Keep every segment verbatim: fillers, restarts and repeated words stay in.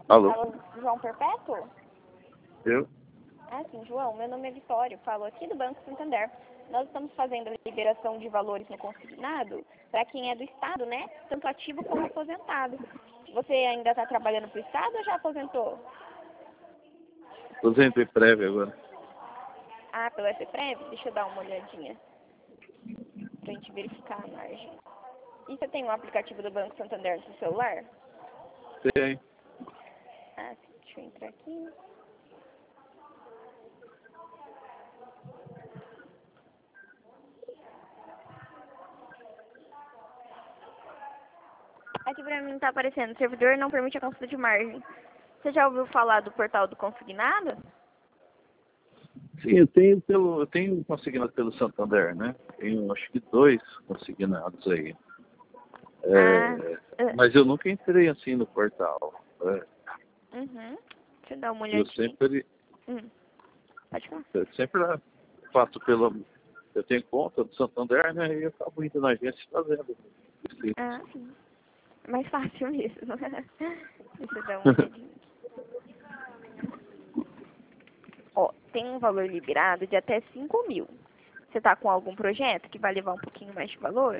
Alô? Alô, João Perpétuo? Eu? Ah, sim, João, meu nome é Vitório, falo aqui do Banco Santander. Nós estamos fazendo a liberação de valores no consignado para quem é do Estado, né? Tanto ativo como aposentado. Você ainda está trabalhando para o Estado ou já aposentou? Aposentei prévio agora. Ah, pelo S P R E V? Deixa eu dar uma olhadinha para a gente verificar a margem. E você tem um aplicativo do Banco Santander no seu celular? Tem. Ah, sim, deixa eu entrar aqui. Aqui pra mim tá aparecendo, o servidor não permite a consulta de margem. Você já ouviu falar do portal do consignado? Sim, eu tenho, pelo, eu tenho consignado pelo Santander, né? Tenho acho que dois consignados aí. Ah, É, uh, mas eu nunca entrei assim no portal. É, uhum. Deixa eu dar uma eu olhadinha. sempre, Hum, pode falar. eu sempre faço pelo. Eu tenho conta do Santander, né? E eu acabo indo na agência fazendo. Sim. Ah, sim. É mais fácil mesmo. Deixa eu dar uma olhadinha. Ó, tem um valor liberado de até cinco mil. Você tá com algum projeto que vai levar um pouquinho mais de valor?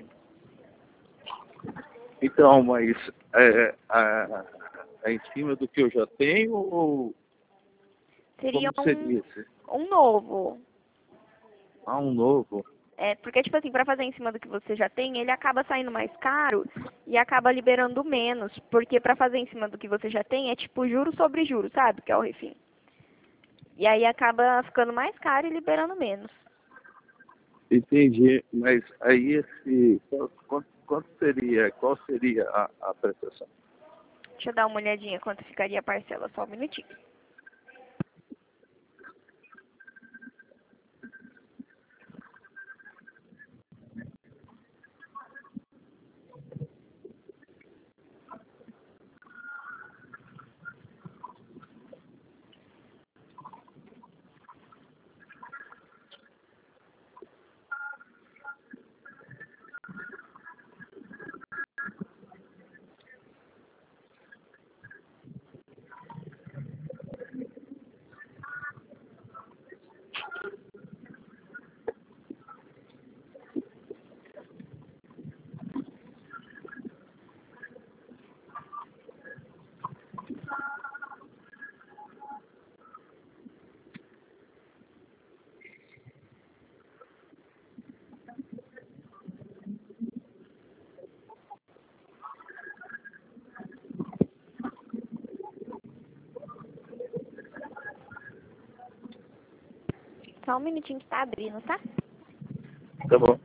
Então, mas é, é, é em cima do que eu já tenho ou Seria como um, seria esse? um novo. Ah, um novo. É, porque, tipo assim, pra fazer em cima do que você já tem, ele acaba saindo mais caro e acaba liberando menos. Porque pra fazer em cima do que você já tem, é tipo juro sobre juro, sabe? Que é o refim. E aí acaba ficando mais caro e liberando menos. Entendi, mas aí esse. Quanto, quanto seria? Qual seria a, a prestação? Deixa eu dar uma olhadinha quanto ficaria a parcela, só um minutinho. Só um minutinho que tá abrindo, tá? Tá bom.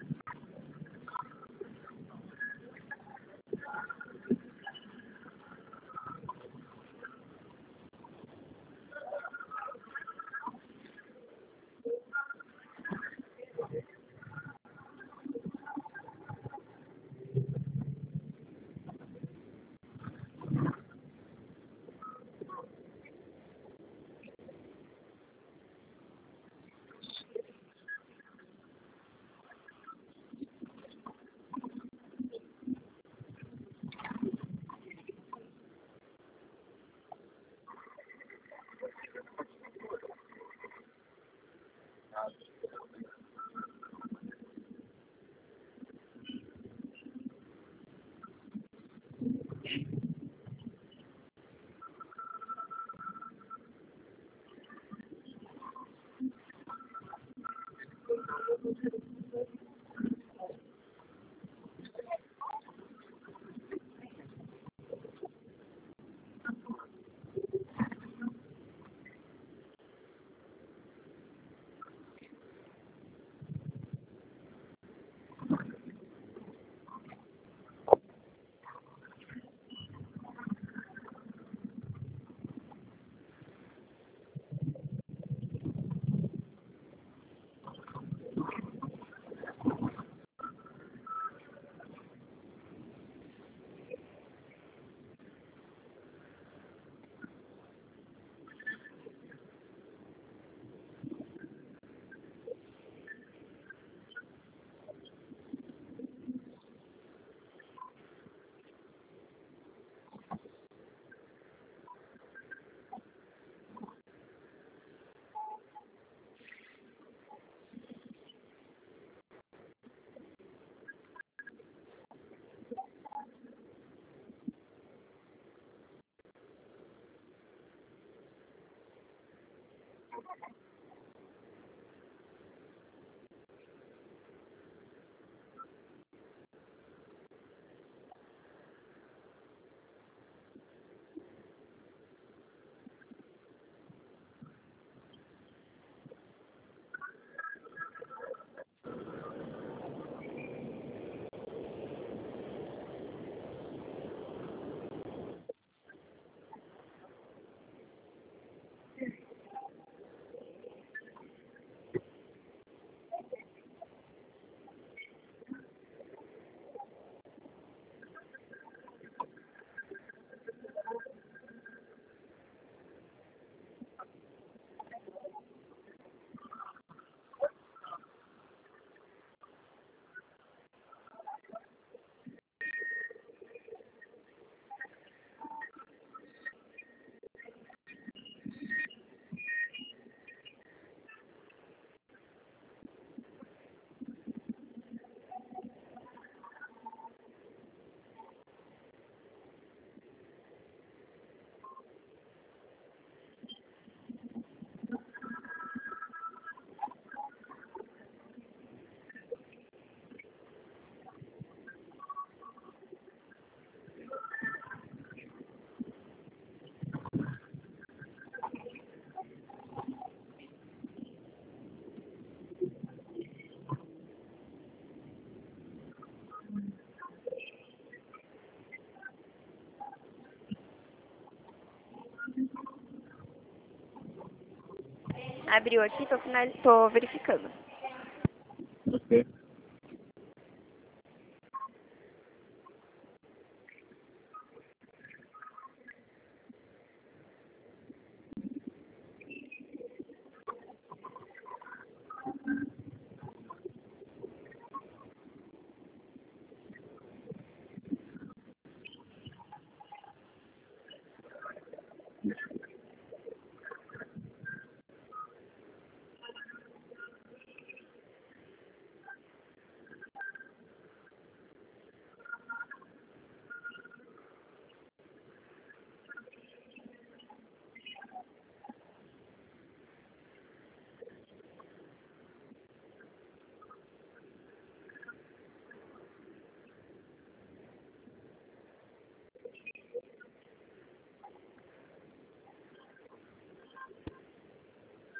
Abriu aqui, tô, final... tô verificando. Ok.